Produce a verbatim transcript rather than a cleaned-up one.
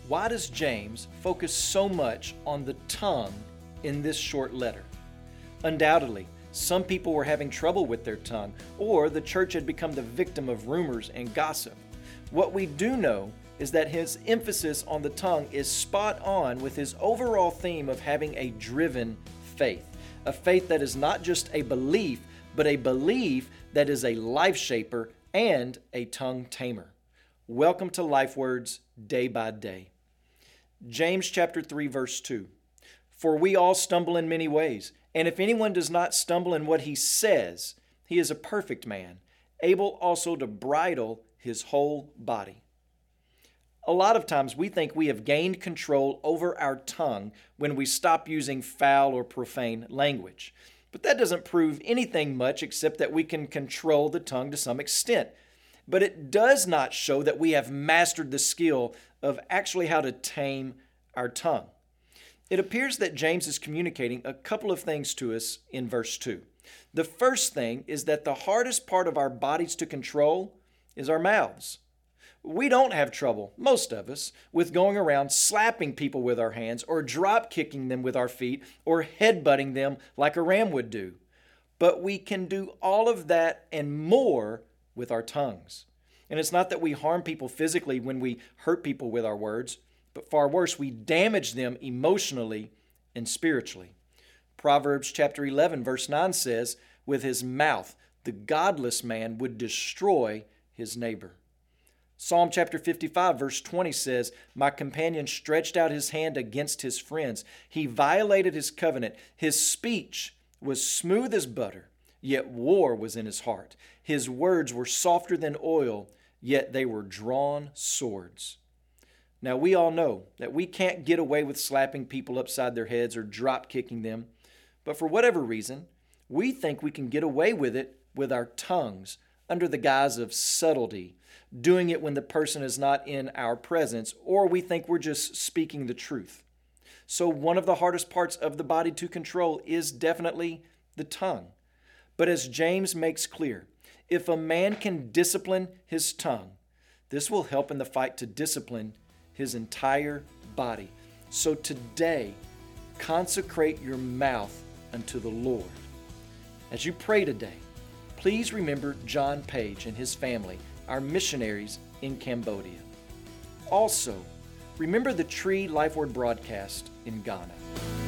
Why does James focus so much on the tongue in this short letter? Undoubtedly, some people were having trouble with their tongue, or the church had become the victim of rumors and gossip. What we do know is that his emphasis on the tongue is spot on with his overall theme of having a driven faith, a faith that is not just a belief, but a belief that is a life shaper and a tongue tamer. Welcome to Life Words Day by Day. James chapter three, verse two. For we all stumble in many ways, and if anyone does not stumble in what he says, he is a perfect man, able also to bridle his whole body. A lot of times we think we have gained control over our tongue when we stop using foul or profane language. But that doesn't prove anything much except that we can control the tongue to some extent. But it does not show that we have mastered the skill of actually how to tame our tongue. It appears that James is communicating a couple of things to us in verse two. The first thing is that the hardest part of our bodies to control is our mouths. We don't have trouble, most of us, with going around slapping people with our hands or drop kicking them with our feet or headbutting them like a ram would do. But we can do all of that and more with our tongues. And it's not that we harm people physically when we hurt people with our words, but far worse, we damage them emotionally and spiritually. Proverbs chapter eleven, verse nine says, with his mouth, the godless man would destroy his neighbor. Psalm chapter fifty-five, verse twenty says, my companion stretched out his hand against his friends. He violated his covenant. His speech was smooth as butter, yet war was in his heart. His words were softer than oil, yet they were drawn swords. Now, we all know that we can't get away with slapping people upside their heads or drop kicking them, but for whatever reason, we think we can get away with it with our tongues under the guise of subtlety, doing it when the person is not in our presence, or we think we're just speaking the truth. So one of the hardest parts of the body to control is definitely the tongue. But as James makes clear, if a man can discipline his tongue, this will help in the fight to discipline his entire body. So today, consecrate your mouth unto the Lord. As you pray today, please remember John Page and his family, our missionaries in Cambodia. Also, remember the Tree Life Word broadcast in Ghana.